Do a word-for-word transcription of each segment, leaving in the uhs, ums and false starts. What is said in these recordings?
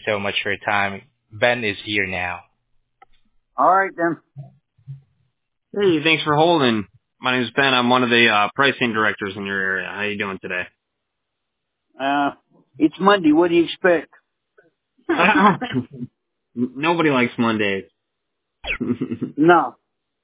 so much for your time. Ben is here now. All right, then. Hey, thanks for holding. My name's Ben. I'm one of the uh, pricing directors in your area. How you doing today? Uh, it's Monday. What do you expect? Nobody likes Mondays. No.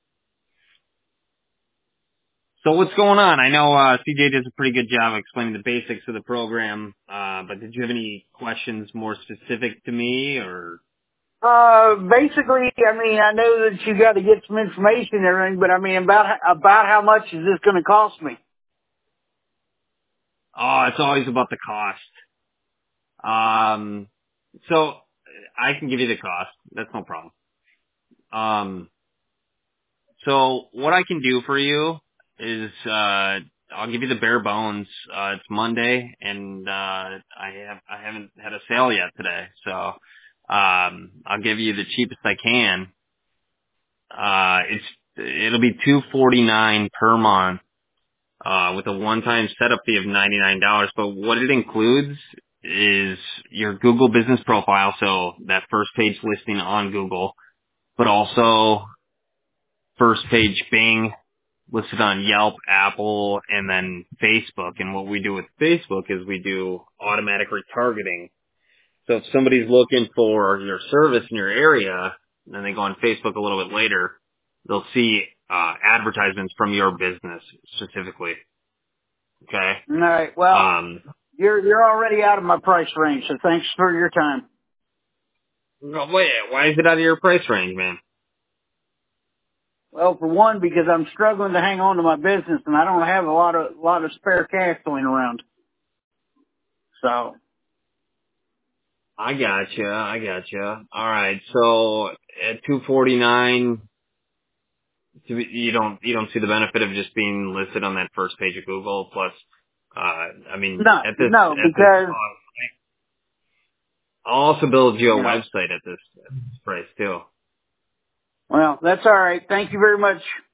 So what's going on? I know uh, C J does a pretty good job explaining the basics of the program, uh, but did you have any questions more specific to me, or? Uh, basically, I mean, I know that you got to get some information and everything, but I mean, about about how much is this going to cost me? Oh, it's always about the cost. Um, so I can give you the cost. That's no problem. Um, so what I can do for you is, uh, I'll give you the bare bones. Uh, it's Monday and, uh, I have, I haven't had a sale yet today. So, um, I'll give you the cheapest I can. Uh, it's, it'll be two forty-nine per month, uh, with a one-time setup fee of ninety-nine dollars. But what it includes is your Google business profile. So that first page listing on Google, but also first page Bing, listed on Yelp, Apple, and then Facebook. And what we do with Facebook is we do automatic retargeting. So if somebody's looking for your service in your area, and they go on Facebook a little bit later, they'll see uh, advertisements from your business specifically. Okay? All right. Well, Um, you're you're already out of my price range, so thanks for your time. no, wait, why is it out of your price range, man? Well, for one, because I'm struggling to hang on to my business, and I don't have a lot of lot of spare cash going around. So. I gotcha. I gotcha. All right. So at two forty-nine, you don't you don't see the benefit of just being listed on that first page of Google. Plus, uh, I mean, No, at this no, at this, because uh, I'll also build you a you know. website at this, at this price too. Well, that's all right. Thank you very much.